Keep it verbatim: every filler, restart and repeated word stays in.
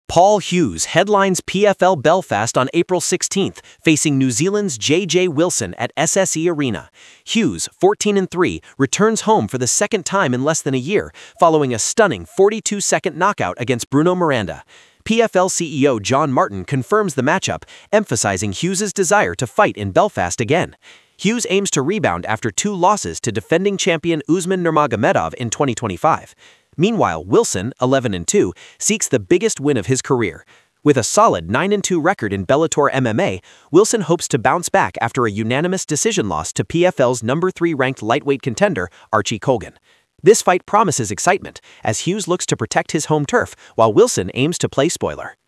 Paul Hughes headlines P F L Belfast on April sixteenth, facing New Zealand's J J Wilson at S S E Arena. Hughes, fourteen and three, returns home for the second time in less than a year, following a stunning forty-two second knockout against Bruno Miranda. P F L C E O John Martin confirms the matchup, emphasizing Hughes' desire to fight in Belfast again. Hughes aims to rebound after two losses to defending champion Usman Nurmagomedov in twenty twenty-five. Meanwhile, Wilson, eleven and two, seeks the biggest win of his career. With a solid nine and two record in Bellator M M A, Wilson hopes to bounce back after a unanimous decision loss to P F L's number three ranked lightweight contender, Archie Colgan. This fight promises excitement, as Hughes looks to protect his home turf, while Wilson aims to play spoiler.